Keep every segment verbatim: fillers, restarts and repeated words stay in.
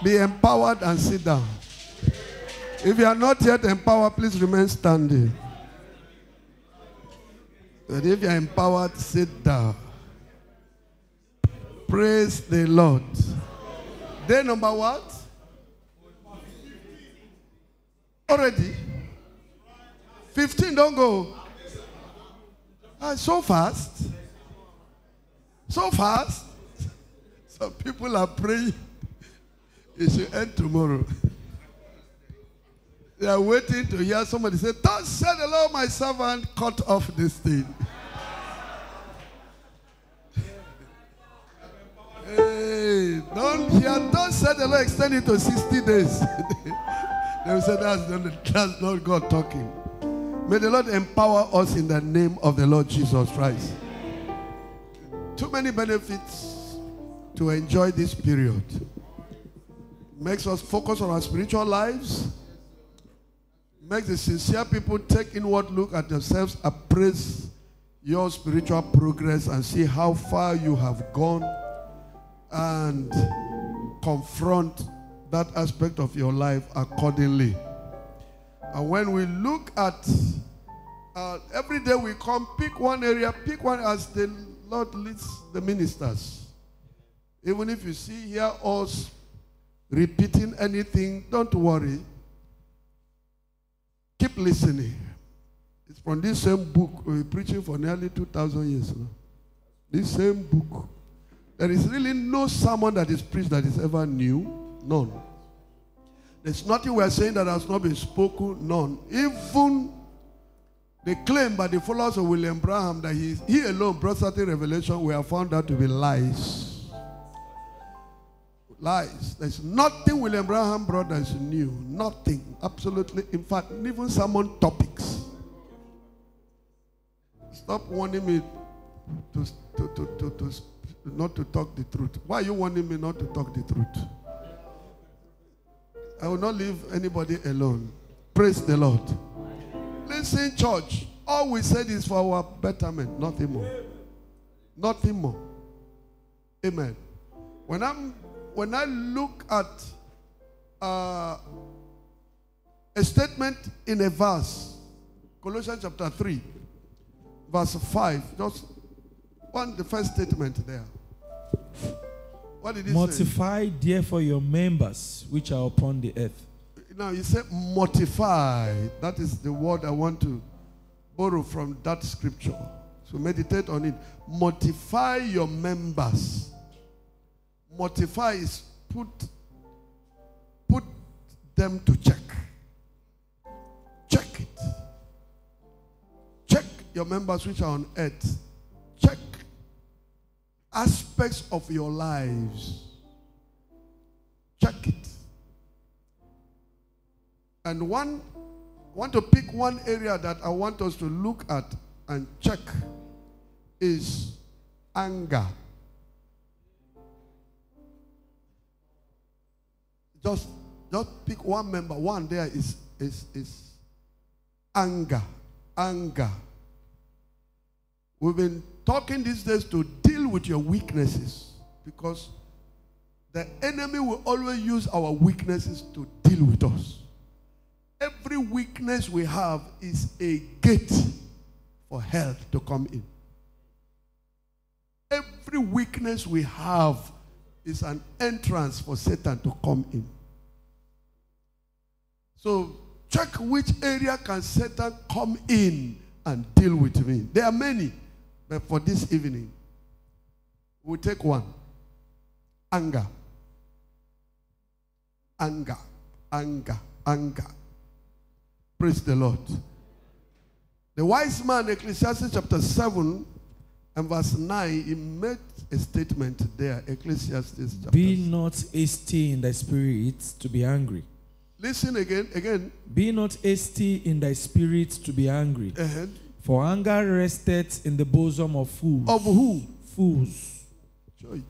Be empowered and sit down. If you are not yet empowered, please remain standing. But if you are empowered, sit down. Praise the Lord. Day number what? Already? fifteen, don't go. Ah, so fast. So fast. Some people are praying. It should end tomorrow. They are waiting to hear somebody say, "Thus said the Lord, my servant, cut off this thing." Hey, don't hear, "Thus said the Lord, extend it to sixty days. They will say, that's not, that's not God talking. May the Lord empower us in the name of the Lord Jesus Christ. Too many benefits to enjoy this period. Makes us focus on our spiritual lives. Makes the sincere people take inward look at themselves, appraise your spiritual progress and see how far you have gone and confront that aspect of your life accordingly. And when we look at uh, every day we come, pick one area, pick one as the Lord leads the ministers. Even if you see here us repeating anything, don't worry. Keep listening. It's from this same book. We're preaching for nearly two thousand years now. This same book. There is really no sermon that is preached that is ever new. None. There's nothing we're saying that has not been spoken. None. Even the claim by the followers of William Branham that he, he alone brought certain revelation, we have found out to be lies. Lies. There's nothing William Branham brought that is new. Nothing. Absolutely. In fact, even sermon topics. Stop wanting me to, to, to, to, to, not to talk the truth. Why are you wanting me not to talk the truth? I will not leave anybody alone. Praise the Lord. Listen, church. All we said is for our betterment. Nothing more. Nothing more. Amen. When I'm When I look at uh, a statement in a verse, Colossians chapter three, verse five, just one, the first statement there. What did he mortify, say? therefore, your members which are upon the earth. Now, you say mortify. That is the word I want to borrow from that scripture. So meditate on it. Mortify your members. Mortify is put, put them to check. Check it. Check your members which are on earth. Check aspects of your lives. Check it. And one, I want to pick one area that I want us to look at and check is anger. Just, just pick one member. One there is, is, is anger. Anger. We've been talking these days to deal with your weaknesses because the enemy will always use our weaknesses to deal with us. Every weakness we have is a gate for hell to come in. Every weakness we have is an entrance for Satan to come in. So check which area can Satan come in and deal with me. There are many, but for this evening, we'll take one. Anger. Anger. Anger. Anger. Praise the Lord. The wise man, Ecclesiastes chapter seven and verse nine, he made a statement there. Ecclesiastes chapter Be not hasty in thy spirit to be angry. Listen again, again. Be not hasty in thy spirit to be angry. Uh-huh. For anger resteth in the bosom of fools. Of who? Fools. Joy.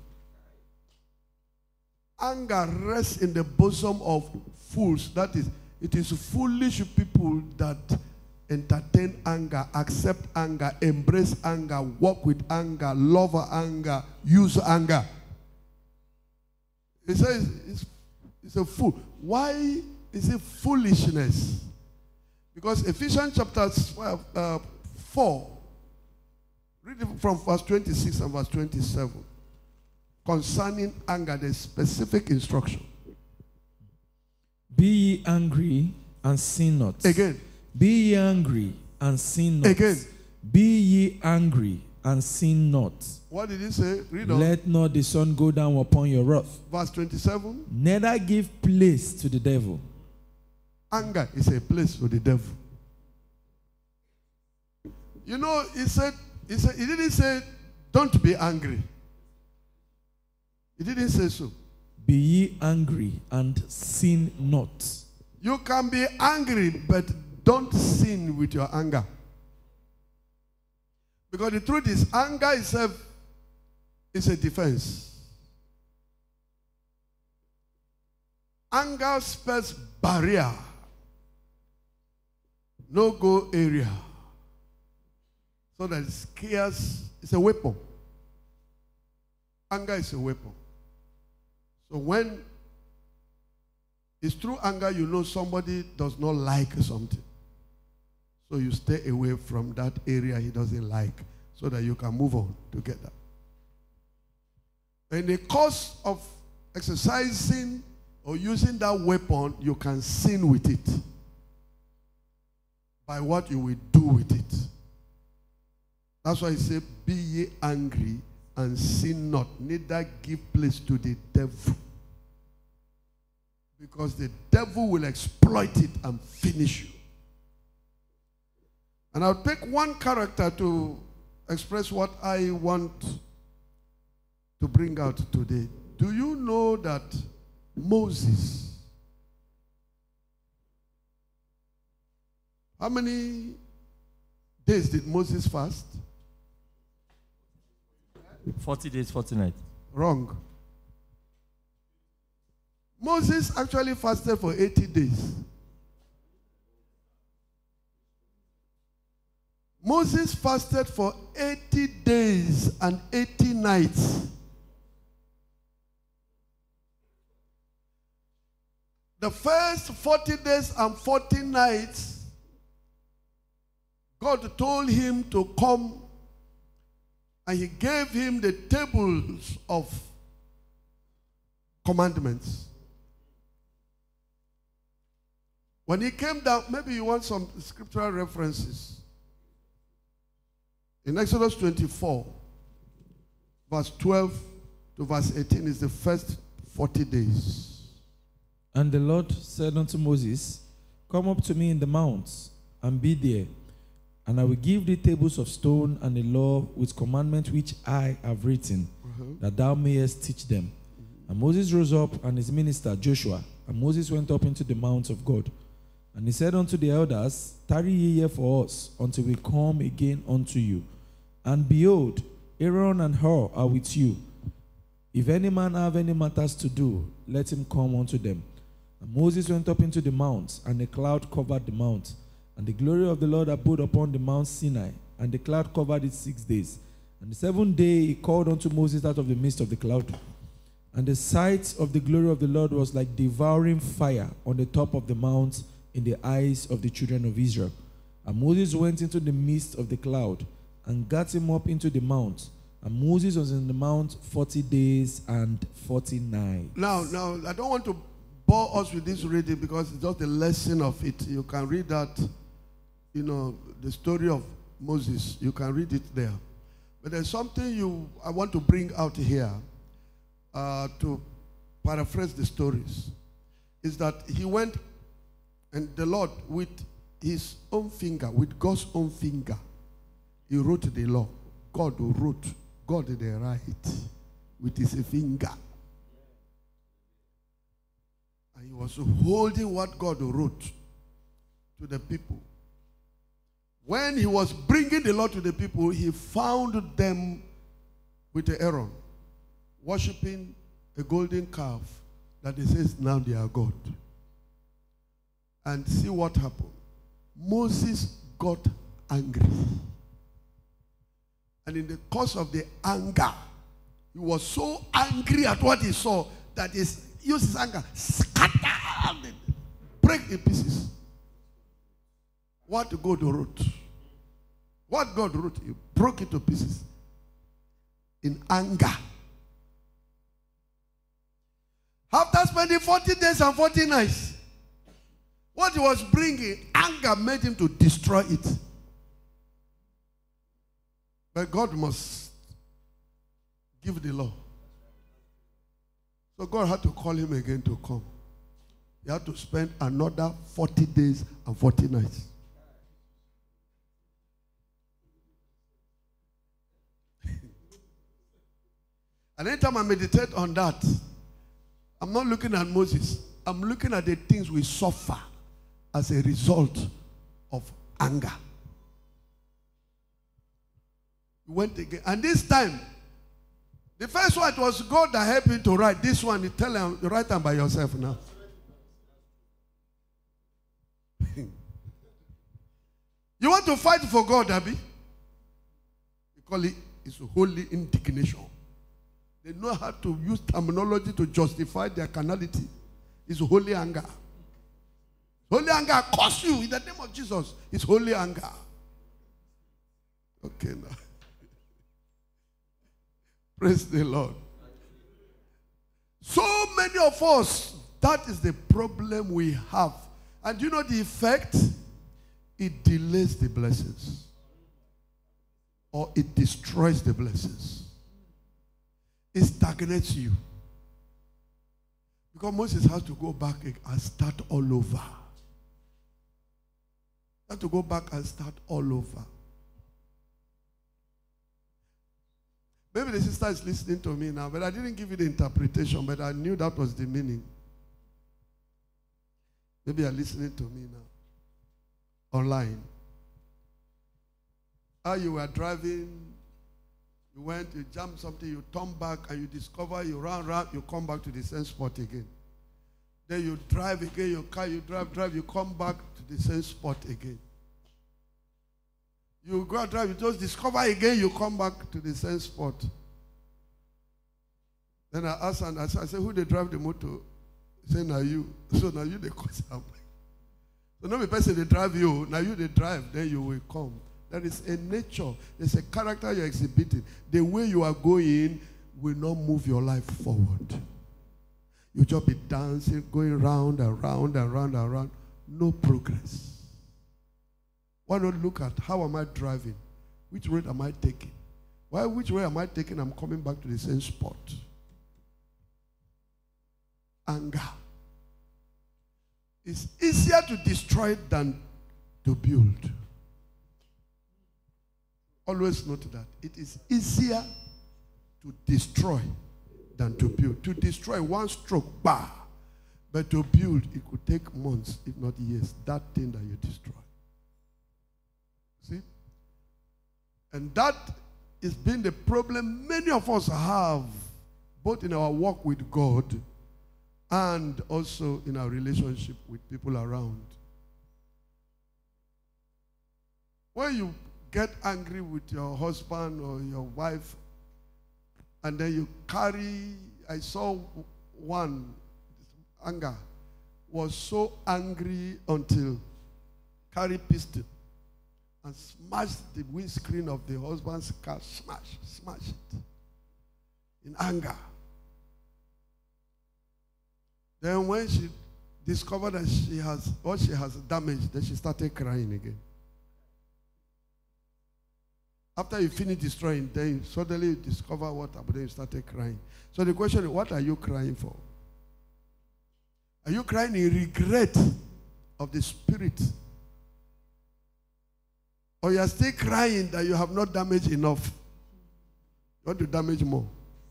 Anger rests in the bosom of fools. That is, it is foolish people that entertain anger, accept anger, embrace anger, walk with anger, love anger, use anger. It says it's, He's a fool. Why is it foolishness? Because Ephesians chapter uh, four, read it from verse twenty-six and verse twenty-seven. Concerning anger, there's specific instruction. Be ye angry and sin not. Again. Be ye angry and sin not. Again. Be ye angry and sin not. What did he say? Read on. Let not the sun go down upon your wrath. Verse twenty-seven. Neither give place to the devil. Anger is a place for the devil. You know, he said, he said, he didn't say, don't be angry. He didn't say so. Be ye angry and sin not. You can be angry, but don't sin with your anger. Because the truth is, anger itself is a defense. Anger spells barrier, no-go area. So that it scares, it's a weapon. Anger is a weapon. So when it's through anger, you know somebody does not like something. So you stay away from that area he doesn't like so that you can move on together. In the course of exercising or using that weapon, you can sin with it by what you will do with it. That's why he said, be ye angry and sin not, neither give place to the devil. Because the devil will exploit it and finish you. And I'll take one character to express what I want to bring out today. Do you know that Moses, how many days did Moses fast? forty days, forty nights. Wrong. Moses actually fasted for eighty days. Moses fasted for eighty days and eighty nights. The first forty days and forty nights, God told him to come, and he gave him the tables of commandments. When he came down, maybe you want some scriptural references. In Exodus twenty-four, verse twelve to verse eighteen is the first forty days. And the Lord said unto Moses, come up to me in the mounts, and be there, and I will give thee tables of stone and a law with commandments which I have written, uh-huh. that thou mayest teach them. Mm-hmm. And Moses rose up, and his minister Joshua, and Moses went up into the mount of God. And he said unto the elders, tarry ye here for us, until we come again unto you. And behold, Aaron and Hur are with you. If any man have any matters to do, let him come unto them. And Moses went up into the mount, and a cloud covered the mount. And the glory of the Lord abode upon the Mount Sinai, and the cloud covered it six days. And the seventh day he called unto Moses out of the midst of the cloud. And the sight of the glory of the Lord was like devouring fire on the top of the mount in the eyes of the children of Israel. And Moses went into the midst of the cloud, and got him up into the mount. And Moses was in the mount forty days and forty nights. Now, now, I don't want to bore us with this reading because it's just a lesson of it. You can read that, you know, the story of Moses. You can read it there. But there's something you I want to bring out here uh, to paraphrase the stories. Is that he went, and the Lord, with his own finger, with God's own finger, he wrote the law. God wrote, God did the right with his finger. And he was holding what God wrote to the people. When he was bringing the law to the people, he found them with Aaron worshiping a golden calf that he says now they are God. And see what happened. Moses got angry. And in the course of the anger, he was so angry at what he saw that he used his anger, scatter break in pieces. What God wrote. What God wrote, he broke it to pieces. In anger. After spending forty days and forty nights, what he was bringing, anger made him to destroy it. But God must give the law. So God had to call him again to come. He had to spend another forty days and forty nights. And anytime I meditate on that, I'm not looking at Moses. I'm looking at the things we suffer as a result of anger. He went again. And this time, the first one, it was God that helped him to write. This one, you tell him, write them by yourself now. You want to fight for God, Abby? We call it it's holy indignation. They know how to use terminology to justify their carnality. It's holy anger. Holy anger costs you in the name of Jesus. It's holy anger. Okay, now. Praise the Lord. So many of us, that is the problem we have. And you know the effect? It delays the blessings. Or it destroys the blessings. It stagnates you. Because Moses has to go back and start all over. He has to go back and start all over. Maybe the sister is listening to me now, but I didn't give you the interpretation, but I knew that was the meaning. Maybe you're listening to me now. Online. How you were driving, you went, you jumped something, you turn back, and you discover you run around, you come back to the same spot again. Then you drive again, your car, you drive, drive, you come back to the same spot again. You go and drive, you just discover again, you come back to the same spot. Then I asked, and I said, who they drive the motor? He said, now you. So now you, they cause up. So not the person they drive you, now you, they drive, then you will come. There is a nature, there's a character you're exhibiting. The way you are going will not move your life forward. You'll just be dancing, going round and round and round and round. No progress. Why not look at how am I driving? Which road am I taking? Why, which way am I taking? I'm coming back to the same spot. Anger. It's easier to destroy than to build. Always note that. It is easier to destroy than to build. To destroy one stroke, bah. But to build, it could take months, if not years, that thing that you destroy. See? And that has been the problem many of us have, both in our walk with God and also in our relationship with people around. When you get angry with your husband or your wife, and then you carry, I saw one, anger, was so angry until carry pistol and smashed the windscreen of the husband's car, smash, smash it, in anger. Then when she discovered that she has, what she has damaged, then she started crying again. After you finish destroying, then suddenly you discover what happened, then you started crying. So the question is, what are you crying for? Are you crying in regret of the spirit? Or you are still crying that you have not damaged enough? You want to damage more?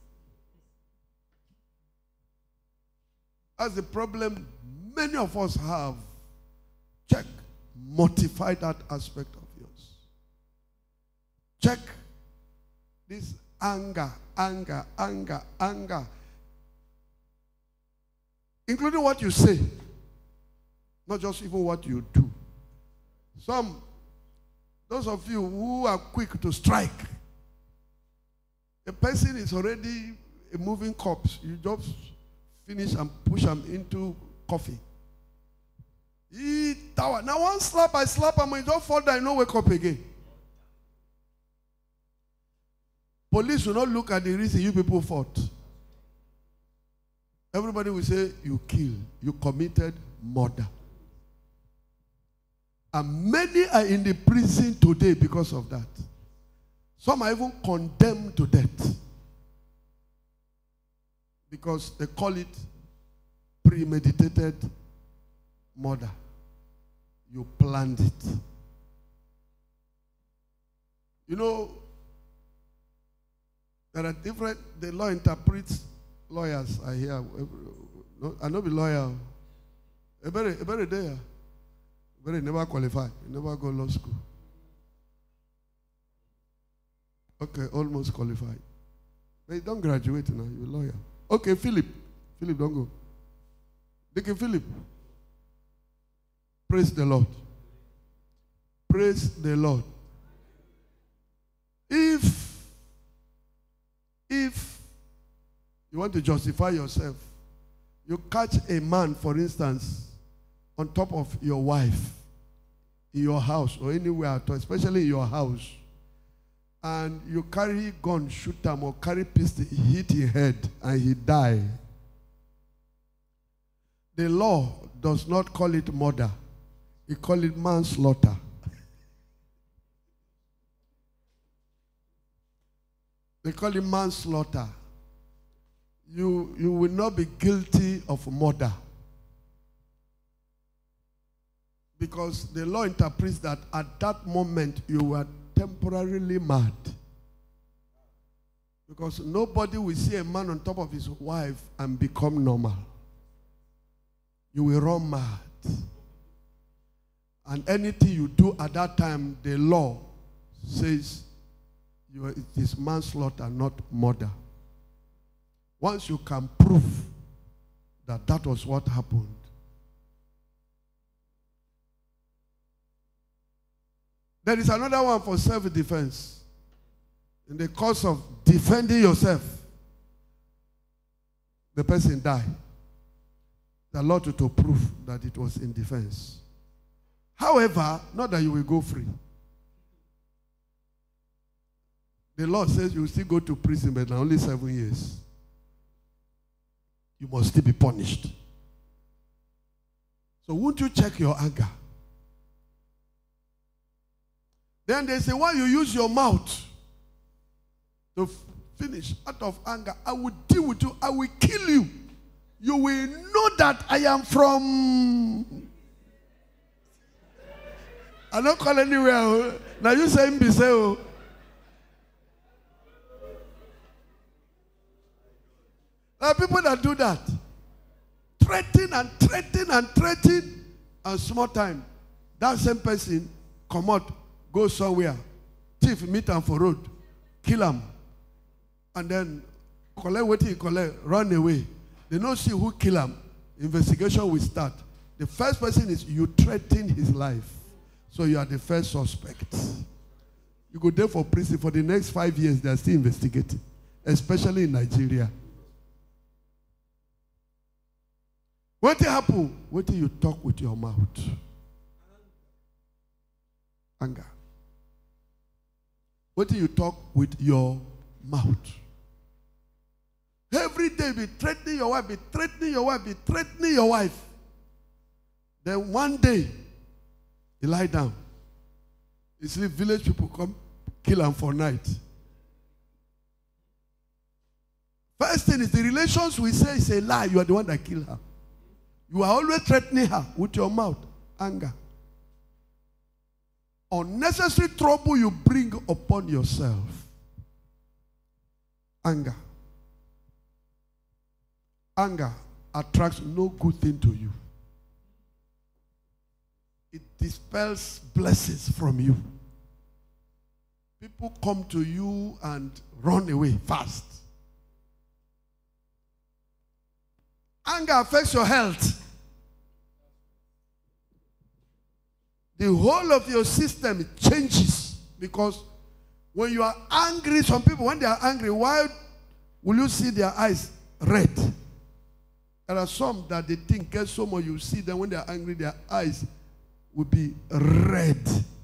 That's the problem many of us have. Check. Mortify that aspect of yours. Check this anger, anger, anger, anger. Including what you say. Not just even what you do. Some, those of you who are quick to strike. A person is already a moving corpse. You just finish and push them into coffee. He tower. Now one slap, I slap him, he don't fall down, no wake up again. Police will not look at the reason you people fought. Everybody will say, you killed, you committed murder. And many are in the prison today because of that. Some are even condemned to death. Because they call it premeditated murder. You planned it. You know, there are different, the law interprets, lawyers are here. I know be lawyer. Every, every day. Every never qualify. Never go law school. Okay, almost qualified. But you don't graduate now, you're a lawyer. Okay, Philip. Philip, don't go. Deacon Philip. Praise the Lord. Praise the Lord. If, if you want to justify yourself, you catch a man, for instance, on top of your wife, in your house or anywhere, especially in your house, and you carry gun, shoot him, or carry pistol, hit his head, and he die. The law does not call it murder. It call it manslaughter. They call it manslaughter. You, you will not be guilty of murder. Because the law interprets that at that moment you were temporarily mad. Because nobody will see a man on top of his wife and become normal. You will run mad. And anything you do at that time, the law says you are, it is manslaughter, not murder. Once you can prove that that was what happened, there is another one for self-defense. In the course of defending yourself, the person died. The law to, to prove that it was in defense. However, not that you will go free. The law says you will still go to prison, but only seven years. You must still be punished. So won't you check your anger? Then they say, why you use your mouth to finish out of anger? I will deal with you. I will kill you. You will know that I am from... I don't call anywhere. Now you say Mbise. There are people that do that. Threaten and threaten and threaten. And small time, that same person come out, go somewhere, thief meet him for road, kill him, and then collect what he collect, run away. They don't see who kill him. Investigation will start. The first person is you threaten his life. So you are the first suspect. You go there for prison for the next five years. They are still investigating, especially in Nigeria. What happen? What do you talk with your mouth? Anger. What do you talk with your mouth? Every day be threatening your wife, be threatening your wife, be threatening your wife. Then one day, you lie down. You see village people come, kill him for night. First thing is the relations we say is a lie. You are the one that killed her. You are always threatening her with your mouth. Anger. Unnecessary trouble you bring upon yourself. Anger. Anger attracts no good thing to you. It dispels blessings from you. People come to you and run away fast. Anger affects your health. The whole of your system changes because when you are angry, some people, when they are angry, why will you see their eyes red? There are some that they think get so much, you see them when they are angry, their eyes will be red.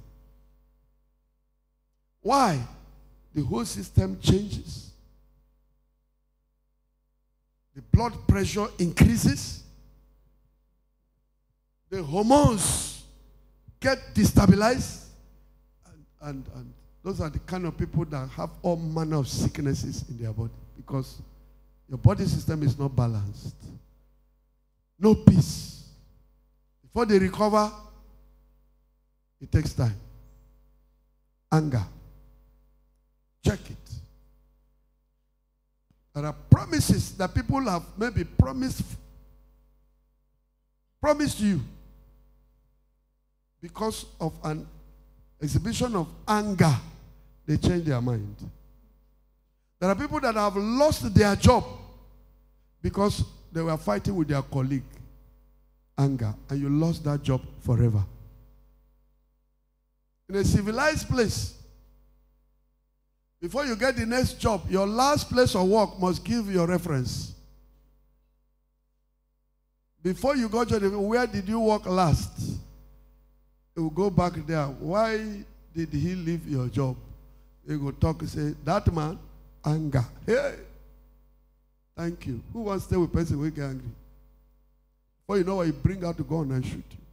Why? The whole system changes. The blood pressure increases. The hormones get destabilized. And, and, and those are the kind of people that have all manner of sicknesses in their body because your body system is not balanced. No peace. Before they recover, it takes time. Anger. Check it. There are promises that people have maybe promised, promised you because of an exhibition of anger. They change their mind. There are people that have lost their job because they were fighting with their colleague. Anger. And you lost that job forever. In a civilized place, before you get the next job, your last place of work must give your reference. Before you go to the, where did you work last? You will go back there. Why did he leave your job? You go talk and say, that man, anger. Hey, thank you. Who wants to stay with a person who get angry? Before you know what, you bring out the gun and shoot you.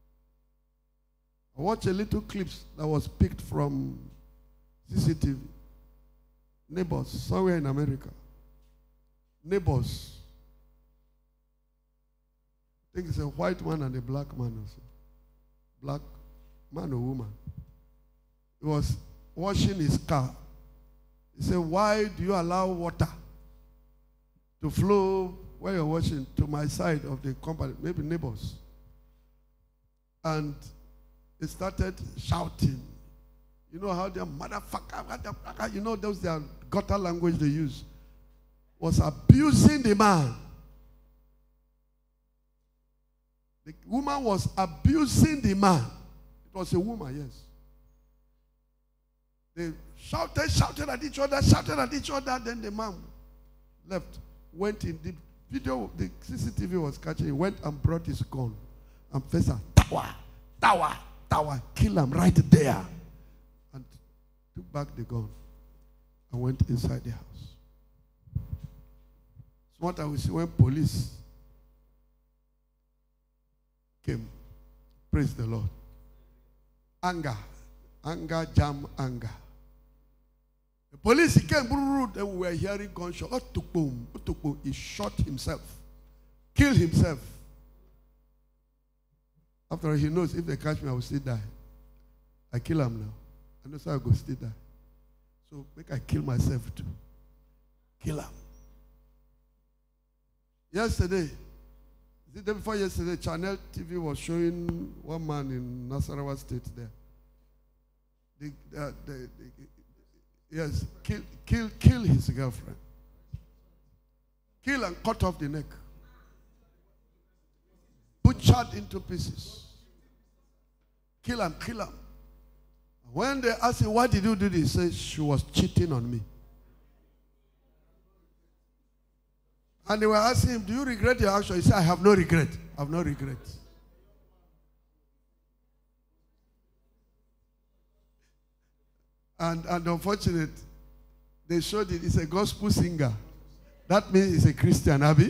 I watched a little clips that was picked from C C T V. Neighbors, somewhere in America. Neighbors. I think it's a white man and a black man also. Black man or woman. He was washing his car. He said, why do you allow water to flow where you're washing to my side of the company? Maybe neighbors. And he started shouting. You know how they're motherfucker, motherfucker, you know those their gutter language they use. Was abusing the man. The woman was abusing the man. It was a woman, yes. They shouted, shouted at each other, shouted at each other. Then the man left, went in. The video, the C C T V was catching. He went and brought his gun and faced her. Tower, tower, tower. Kill him right there. And took back the gun and went inside the house. So what I will see when police came, praise the Lord. Anger, anger, jam, anger. The police he came, and we were hearing gunshot. Oh, took boom, oh, took boom. He shot himself, killed himself. After all, he knows if they catch me, I will still die. I kill him now. I know so I go still die. So make I kill myself too. Kill him. Yesterday, the day before yesterday, Channel T V was showing one man in Nasarawa State there. The, uh, the, the, yes, kill, kill, kill his girlfriend. Kill and cut off the neck. Butchered into pieces. Kill him, kill him. When they asked him, why did you do this? He said, she was cheating on me. And they were asking him, do you regret your action? He said, I have no regret. I have no regret. And, and unfortunately, they showed it. He's a gospel singer. That means he's a Christian, Abby.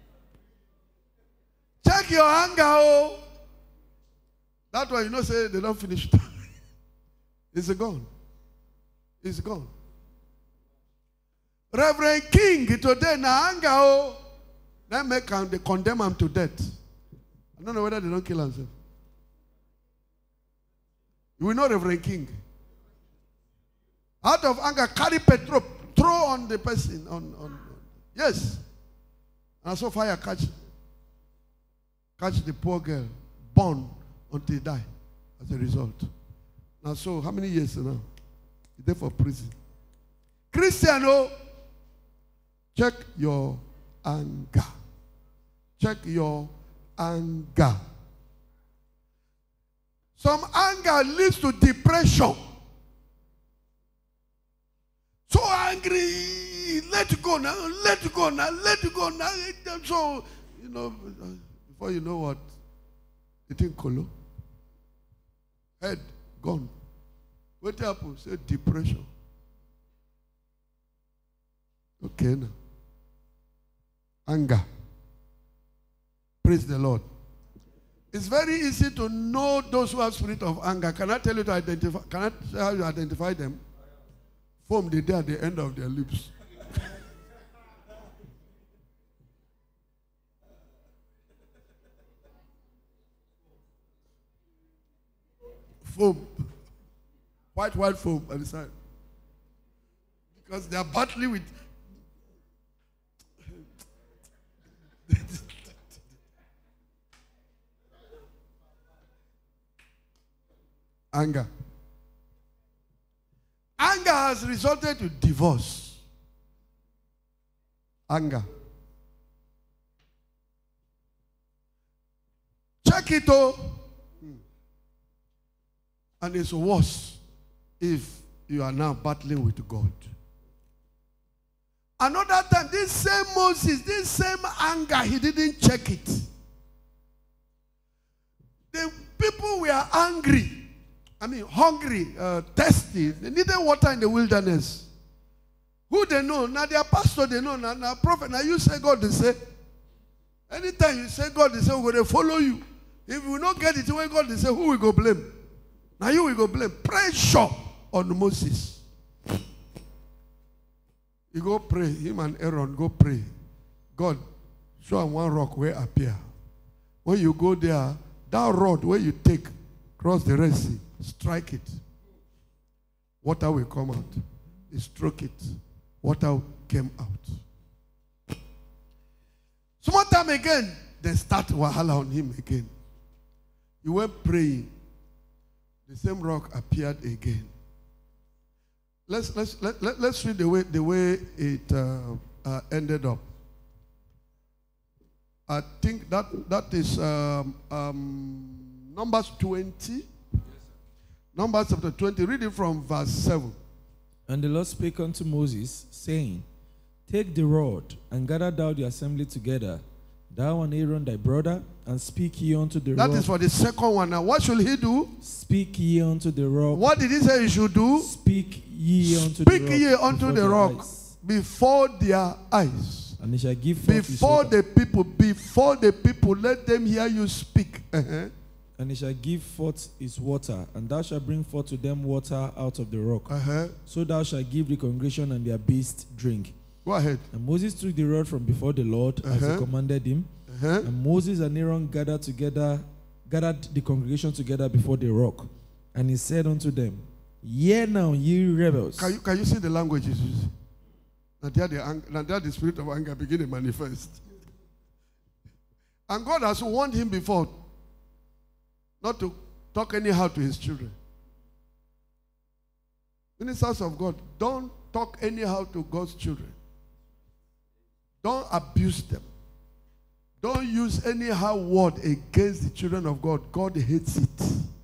Check your anger, oh. That one, you know, say they don't finish it. It's gone. It's gone. Reverend King, today, na anger, oh. They make him, they condemn him to death. I don't know whether they don't kill themselves. You will know Reverend King. Out of anger, carry petrol, throw on the person. On, on, on. Yes. And so fire catch, catch the poor girl, burn until he die as a result. Now, so how many years now? He's there for prison. Christian, oh, check your anger. Check your anger. Some anger leads to depression. So angry, let go now, let go now, let go now. So you know, before you know what, you think colo. Head gone. What happened? Say depression. Okay now. Anger. Praise the Lord. It's very easy to know those who have spirit of anger. Can I tell you to identify? Can I tell how you identify them? Foam the day at the end of their lips. Foam. White, white foam on the side. Because they are battling with anger. Anger has resulted to divorce. Anger. Check it all. And it's worse if you are now battling with God. Another time, this same Moses, this same anger, he didn't check it. The people were angry. I mean, hungry, uh, thirsty. They needed water in the wilderness. Who they know? Now their pastor, they know. Now, now prophet, now you say God, they say. Anytime you say God, they say, we're going to follow you. If we don't get it, when God, they say, who will go blame? Now you will go blame. Pressure on Moses. You go pray. Him and Aaron go pray. God, show him one rock where appear. When you go there, that rod where you take, cross the Red Sea, strike it. Water will come out. You stroke it. Water came out. Some time again, they start wahala on him again. He went praying. The same rock appeared again. Let's let's let, let, let's read the way the way it uh, uh, ended up. I think that that is um, um, Numbers twenty. Yes, Numbers chapter twenty. Read it from verse seven. And the Lord spake unto Moses, saying, Take the rod, and gather thou the assembly together, thou and Aaron thy brother, and speak ye unto the rock. That is for the second one. Now, what should he do? Speak ye unto the rock. What did he say he should do? Speak ye unto Speak the rock. ye unto the rock eyes. before their eyes. And he shall give forth his Before water. the people, before the people, let them hear you speak. Uh-huh. And he shall give forth his water, and thou shalt bring forth to them water out of the rock. Uh-huh. So thou shalt give the congregation and their beasts drink. Go ahead. And Moses took the rod from before the Lord, as Uh-huh. he commanded him. Uh-huh. And Moses and Aaron gathered together, gathered the congregation together before the rock. And he said unto them, Hear now, ye rebels. Can you, can you see the language he's using? Now there the, ang- now there the spirit of anger begin to manifest. And God has warned him before not to talk anyhow to his children. Ministers of God, don't talk anyhow to God's children. Don't abuse them. Don't use anyhow word against the children of God. God hates it.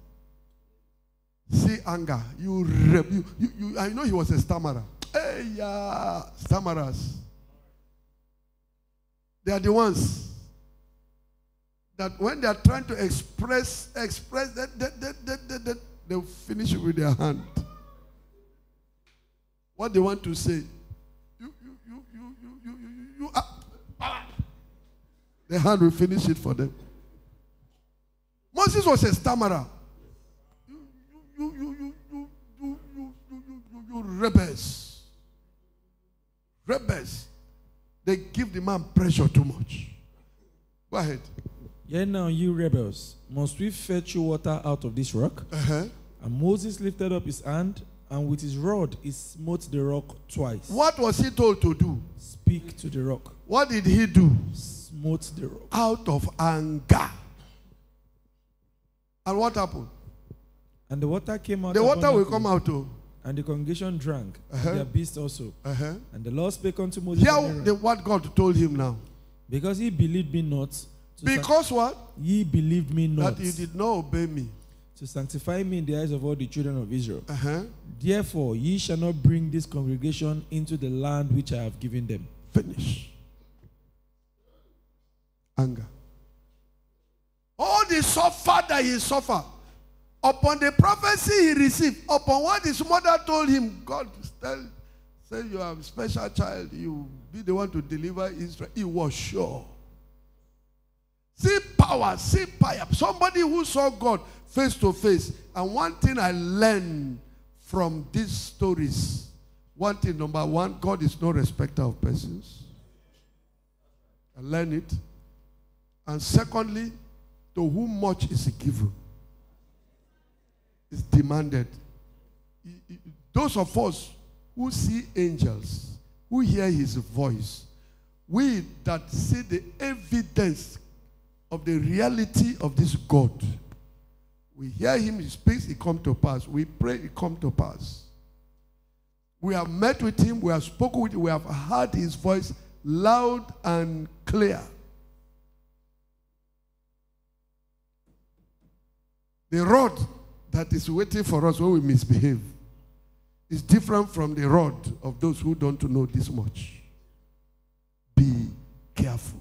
See anger. You, rep, you, you, you I know he was a stammerer. Hey, yeah, stammerers. They are the ones that when they are trying to express, express that, that, that, that, that, that they'll finish it with their hand. What they want to say, you, you, you, you, you, you, you, you, you ah, ah. The hand will finish it for them. Moses was a stammerer. You, you, you, you, you, you, you, you, you, you, you rebels. Rebels. They give the man pressure too much. Go ahead. Yea now, you rebels, must we fetch you water out of this rock? Uh-huh. And Moses lifted up his hand, and with his rod he smote the rock twice. What was he told to do? Speak to the rock. What did he do? Smote the rock. Out of anger. And what happened? And the water came out. The water will abundantly, come out too. And the congregation drank, Uh-huh. and their beasts also. Uh-huh. And the Lord spake unto Moses Hear and Aaron, the, what God told him now. because he believed me not. To Because what? san- ye believed me not. That you did not obey me. To sanctify me in the eyes of all the children of Israel. Uh-huh. Therefore, ye shall not bring this congregation into the land which I have given them. Finish. Anger. All the suffer that he suffered, upon the prophecy he received, upon what his mother told him, God tell, say you are a special child, you be the one to deliver Israel. He was sure. See power, see power. Somebody who saw God face to face. And one thing I learned from these stories, one thing, number one, God is no respecter of persons. I learned it. And secondly, to whom much is given, is demanded. Those of us who see angels, who hear his voice, we that see the evidence of the reality of this God, we hear him, he speaks, it comes to pass. We pray, it comes to pass. We have met with him, we have spoken with him, we have heard his voice loud and clear. The rod that is waiting for us when we misbehave is different from the rod of those who don't know this much. Be careful.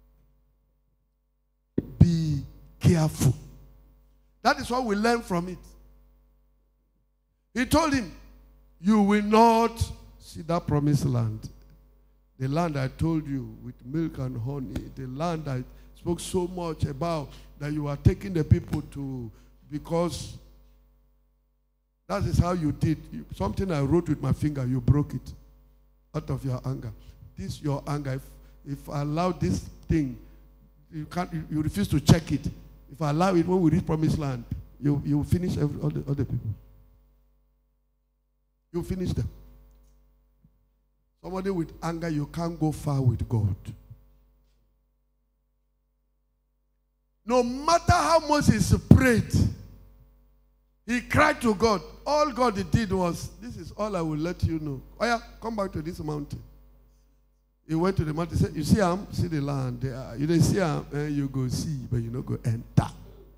Be careful. That is what we learn from it. He told him, you will not see that promised land. The land I told you with milk and honey. The land I spoke so much about that you are taking the people to, because that is how you did. Something I wrote with my finger, you broke it out of your anger. This your anger. If, if I allow this thing, you can't. You, you refuse to check it. If I allow it, when we reach promised land, you you finish every, all the other people. You finish them. Somebody with anger, you can't go far with God. No matter how Moses prayed, he cried to God. All God did was, this is all I will let you know. Oh yeah, come back to this mountain. He went to the mountain. He said, you see, um, see the land. There. You don't see, um, eh, you go see, but you don't go enter.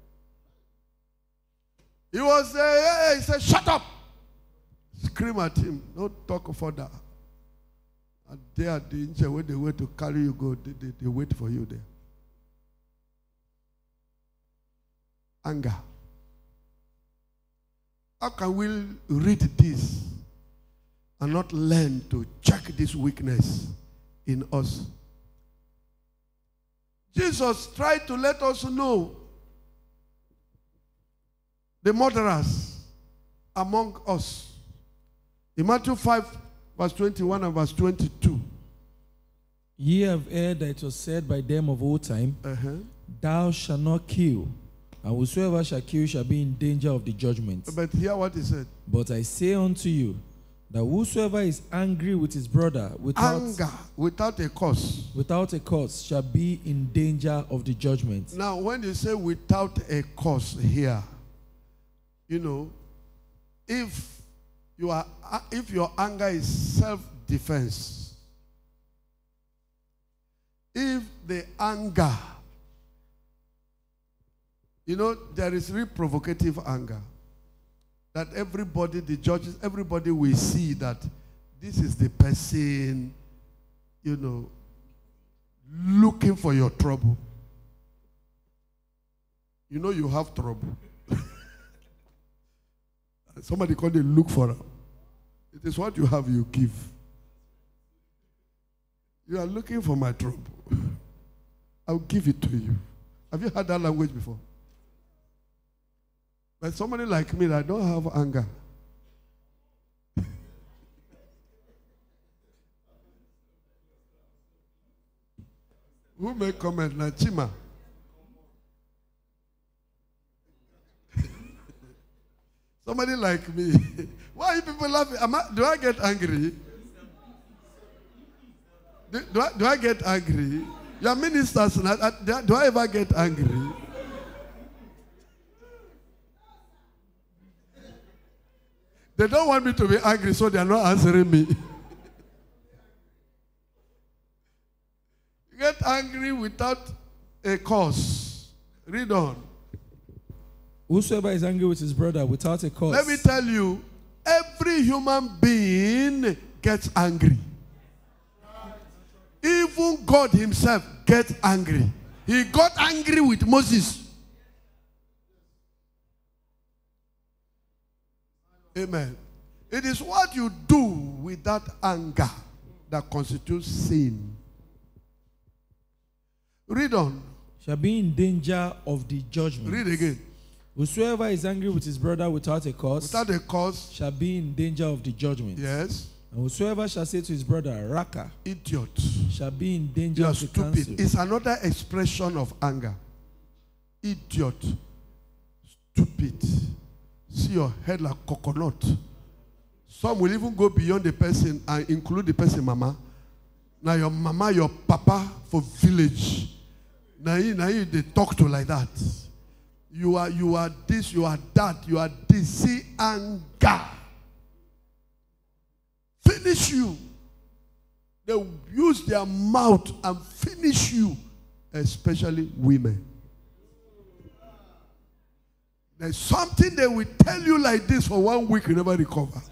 He was there. Uh, he said, shut up. Scream at him. Don't talk further. And there at the inch where they wait to carry you go, they, they, they wait for you there. Anger. How can we read this and not learn to check this weakness in us? Jesus tried to let us know the murderers among us. In Matthew five, verse twenty-one and verse twenty-two. Ye have heard that it was said by them of old time, uh-huh. Thou shalt not kill, and whosoever shall kill shall be in danger of the judgment. But hear what he said. But I say unto you, that whosoever is angry with his brother without anger, without a cause, without a cause, shall be in danger of the judgment. Now, when you say without a cause here, you know, if you are, if your anger is self-defense, if the anger, you know, there is real provocative anger. That everybody, the judges, everybody will see that this is the person, you know, looking for your trouble. You know you have trouble. Somebody called it look for them. It is what you have, you give. You are looking for my trouble. I'll give it to you. Have you heard that language before? But somebody like me that don't have anger. Who may comment? Nachima. Somebody like me. Why are you people laughing? Am I, do I get angry? Do, do, I, do I get angry? Your ministers, do I, do I ever get angry? They don't want me to be angry, so they are not answering me. Get angry without a cause. Read on. Whosoever is angry with his brother without a cause. Let me tell you, every human being gets angry. Even God himself gets angry. He got angry with Moses. Amen. It is what you do with that anger that constitutes sin. Read on. Shall be in danger of the judgment. Read again. Whosoever is angry with his brother without a cause, Without a cause. shall be in danger of the judgment. Yes. And whosoever shall say to his brother, Raka, Idiot. shall be in danger You are of the council. stupid. It's another expression of anger. Idiot. Stupid. See your head like coconut. Some will even go beyond the person and include the person mama. Now your mama, your papa for village. Now you, now you they talk to like that. You are you are this, you are that, you are this. See anger. Finish you. They use their mouth and finish you, especially women. There's something they will tell you like this for one week, you never recover.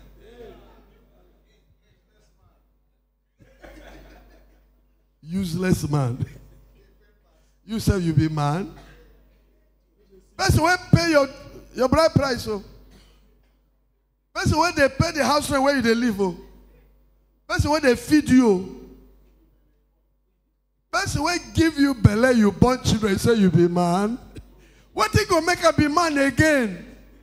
Useless man. You say you be man. Person when pay your, your bride price. Oh. Person when they pay the house rent where you they live. Oh. Person when they feed you. Person when give you belly, you born children, say you be man. What thing gonna make her be man again?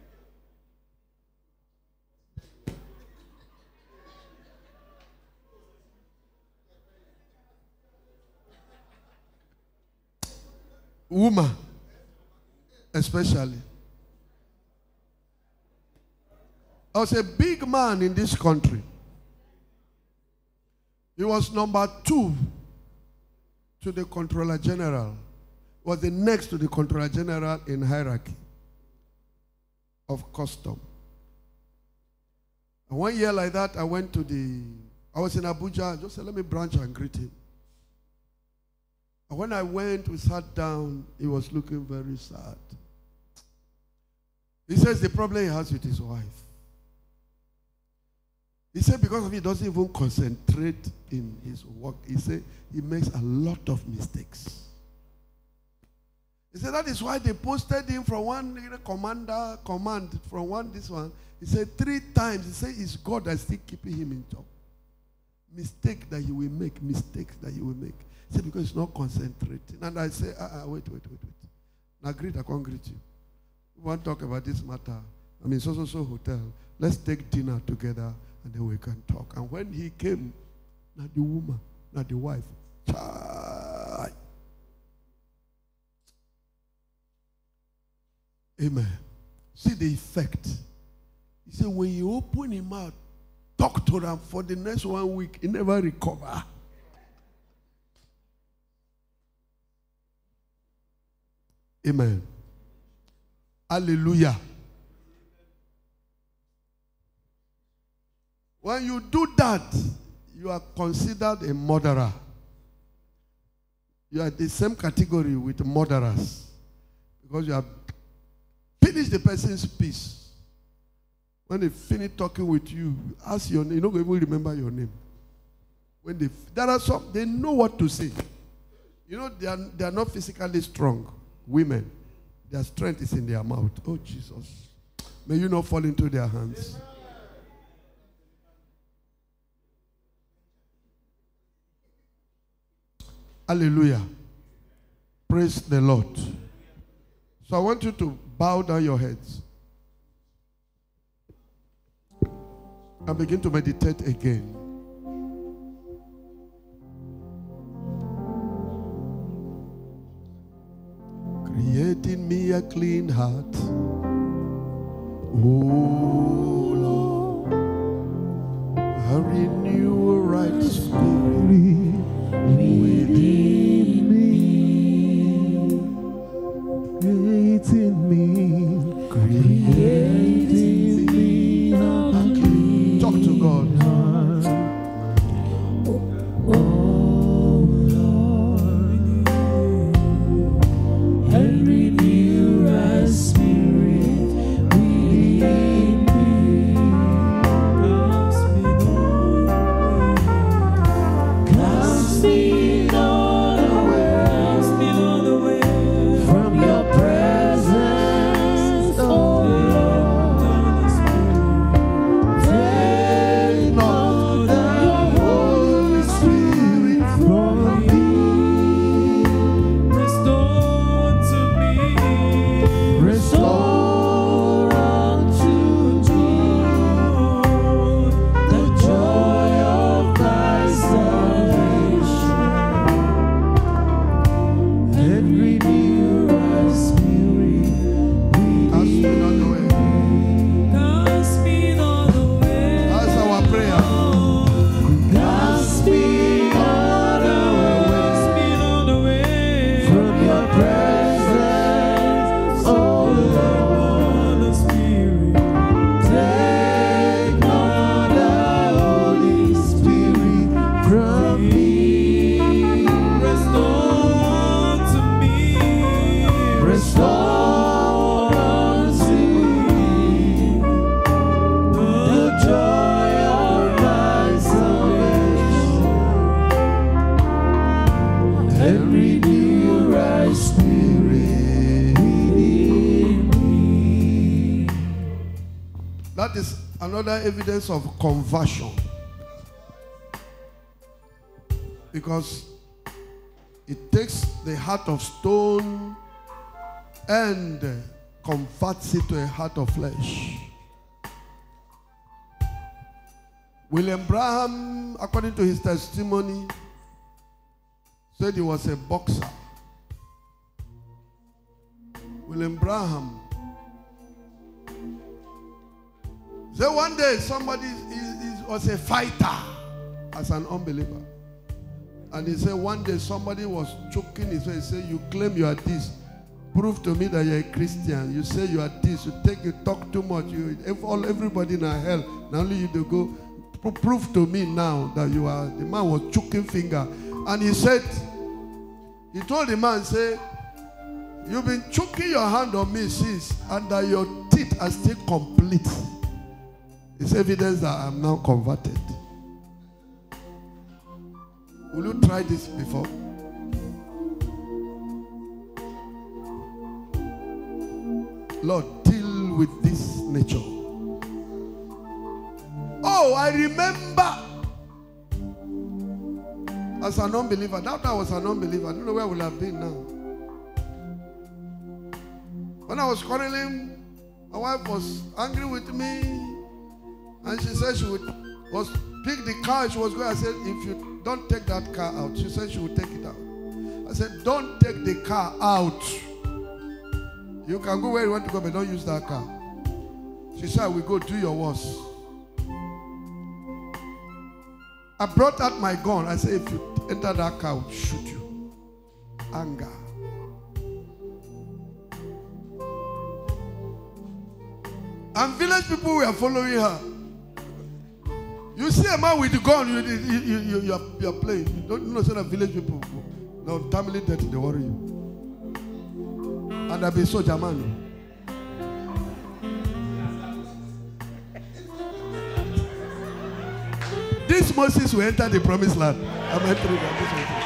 Woman, especially. I was a big man in this country. He was number two to the Controller General. Was the next to the Controller General in hierarchy of custom. And one year like that, I went to the, I was in Abuja, I just said, let me branch and greet him. And when I went, we sat down, he was looking very sad. He says the problem he has with his wife. He said because of it, he doesn't even concentrate in his work. He said he makes a lot of mistakes. He said that is why they posted him from one you know, commander, command, from one, this one. He said three times, he said it's God that's still keeping him in job. Mistake that he will make, mistakes that he will make. He said because he's not concentrating. And I say, ah, ah, wait, wait, wait, wait. Now greet, I can't greet you. We want to talk about this matter. I mean, so, so, so hotel. Let's take dinner together and then we can talk. And when he came, not the woman, not the wife. Chai. Amen. See the effect. He said, when you open him out, talk to them for the next one week, he never recover. Amen. Hallelujah. When you do that, you are considered a murderer. You are the same category with murderers. Because you have finished the person's peace. When they finish talking with you, ask your name. You're not going to even remember your name. When they, there are some, they know what to say. You know, they are, they are not physically strong. Women, their strength is in their mouth. Oh, Jesus. May you not fall into their hands. Hallelujah. Praise the Lord. So I want you to bow down your heads and begin to meditate again. Create in me a clean heart, oh Lord, a renew a right spirit within me. Create in me, create in me a clean. Talk to God. Cast me not another evidence of conversion. Because it takes the heart of stone and converts it to a heart of flesh. William Branham, according to his testimony, said he was a boxer. William Branham said one day somebody he, he was a fighter as an unbeliever. And he said one day somebody was choking his face. He said, you claim you are this. Prove to me that you're a Christian. You say you are this. You take, you talk too much. You, all, everybody in hell. Not only you to go. Prove to me now that you are. The man was choking finger. And he said, he told the man, say, you've been choking your hand on me since, and that your teeth are still complete. It's evidence that I'm now converted. Will you try this before? Lord, deal with this nature. Oh, I remember as an unbeliever. That I was an unbeliever. I don't know where I would have been now. When I was quarreling, my wife was angry with me, and she said she would was pick the car. She was going. I said, if you don't take that car out, she said she would take it out. I said, don't take the car out. You can go where you want to go, but don't use that car. She said, I will go, do your worst. I brought out my gun. I said, if you enter that car, I will shoot you. Anger. And village people were following her. You see a man with a gun, you, you, you, you, you, are, you are playing. You don't know that village people. No, family death, they worry you. And I've been soldier man. This Moses will enter the promised land. I'm entering that.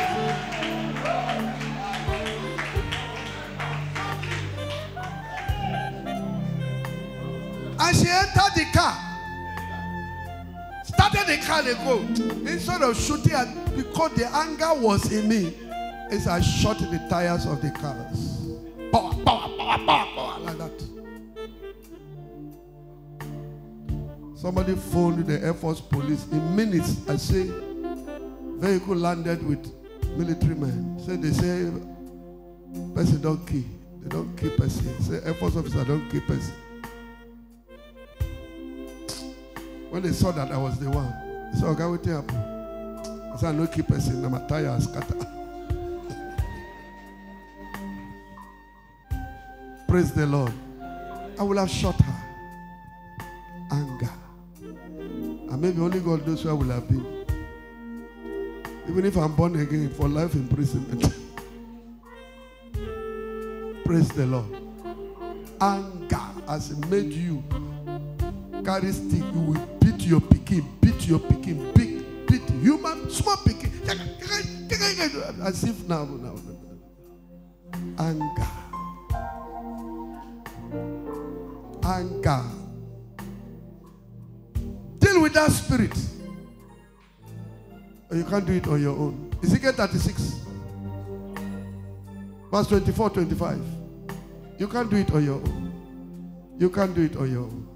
And she entered the car. Started the car, they go. Instead of shooting at, because the anger was in me, is I shot the tires of the cars. Power, power, power, power, power, like that. Somebody phoned the Air Force police. In minutes, I say, vehicle landed with military men. Say they say, person don't kill. They don't kill person. Say Air Force officer don't kill person. When they saw that I was the one, they said, okay, what happened? I said, I no keep person, my tire scatter. Praise the Lord. I will have shot her. Anger. And maybe only God knows where I will have been. Even if I'm born again, for life imprisonment. Praise the Lord. Anger has made you carry stick. You will beat your picking, beat your picking, big, beat human, small picking. As if now, now, now. Anger. Anger. Deal with that spirit. Or you can't do it on your own. Ezekiel thirty-six, verse twenty-four, twenty-five. You can't do it on your own. You can't do it on your own.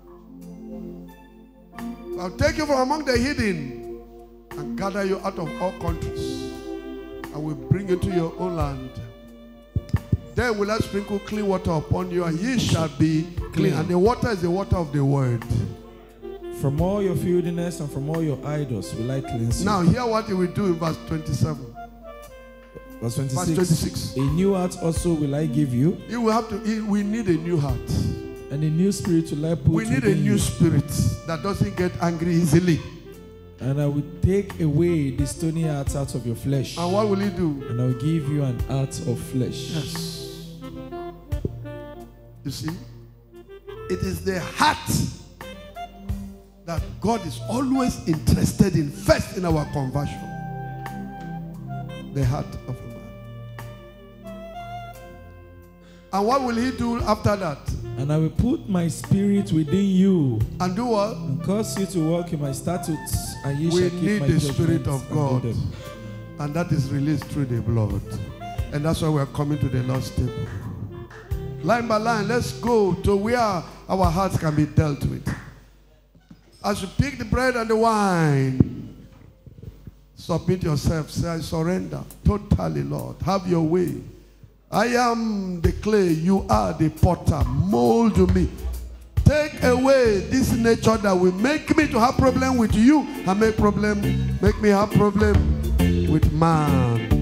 I'll take you from among the hidden and gather you out of all countries. I will bring you to your own land. Then will I sprinkle clean water upon you, and ye shall be clean. clean. And the water is the water of the word. From all your filthiness and from all your idols will I cleanse you. Now hear what he will do in verse twenty-seven. Verse twenty-six. Verse twenty-six. A new heart also will I give you. You will have to. We need a new heart. And a new spirit will I put We need a new you. spirit that doesn't get angry easily. And I will take away the stony heart out of your flesh. And what will he do? And I will give you an heart of flesh. Yes. You see, it is the heart that God is always interested in, first in our conversion. The heart of a man. And what will he do after that? And I will put my spirit within you And do what? and cause you to walk in my statutes, and ye We shall keep need my the Spirit judgments of and do God. them. And that is released through the blood. And that's why we are coming to the Lord's table. Line by line, let's go to where our hearts can be dealt with. As you pick the bread and the wine, submit yourself. Say, I surrender totally, Lord. Have your way. I am the clay. You are the potter. Mold me. Take away this nature that will make me to have problem with you and make problem, make me have problem with man.